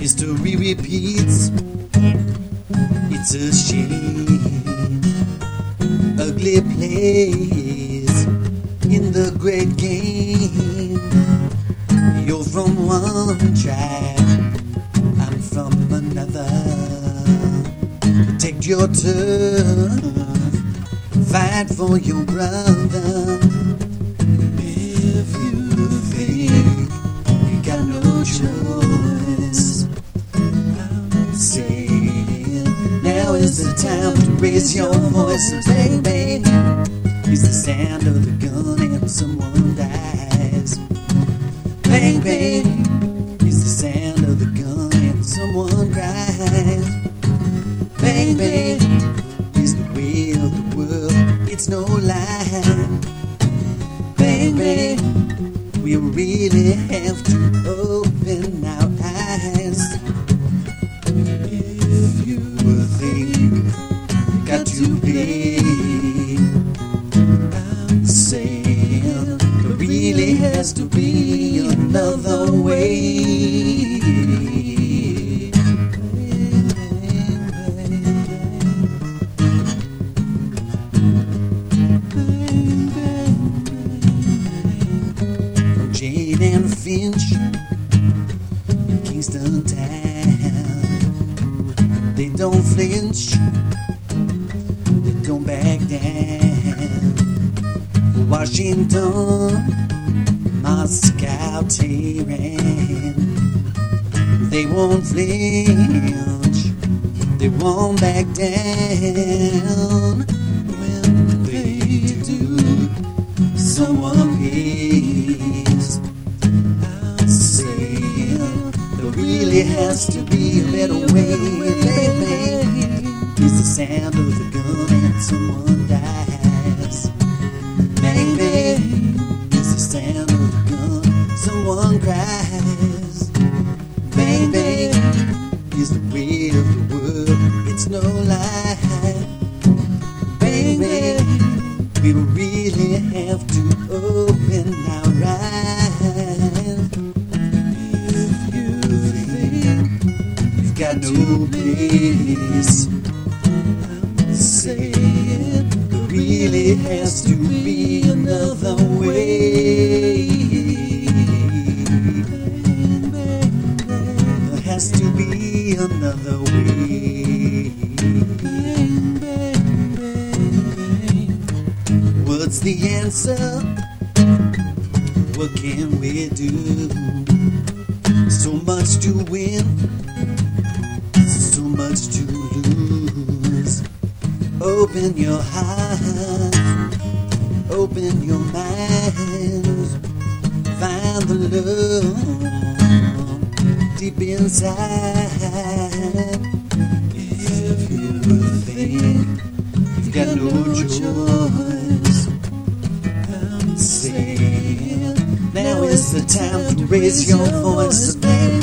History repeats. It's a shame. Ugly plays in the great game. You're from one tribe, I'm from another. Take your turn, fight for your brother. If you think you got no choice, I'm saying now is the time to raise your voice. So bang bang is the sound of the gun and someone dies. Bang bang is the sound of the gun and someone cries. Bang bang is the way of the world, it's no lie. Bang bang, we really have to open our eyes. If you think you got to pay, I'm saying there really has to be another way. Jane and Finch in Kingston town, they don't flinch, they don't back down. Washington, Moscow, Tehran, they won't flinch, they won't back down. When they do, someone pays. I'm saying there really has to be a better way. Baby, it's the sound of the gun and someone dies. Baby, it's the sound of the gun, someone cries. Baby, it's the way of the world, it's no lie. Baby, we really have to open our eyes. If you think you've got no place, I'm saying there really has to be another way. There has to be another way. What's the answer? What can we do? So much to win, so much to lose. Open your heart, open your mind, find the love deep inside. If you think you've got no choice, I'm saying now is the time to raise your voice.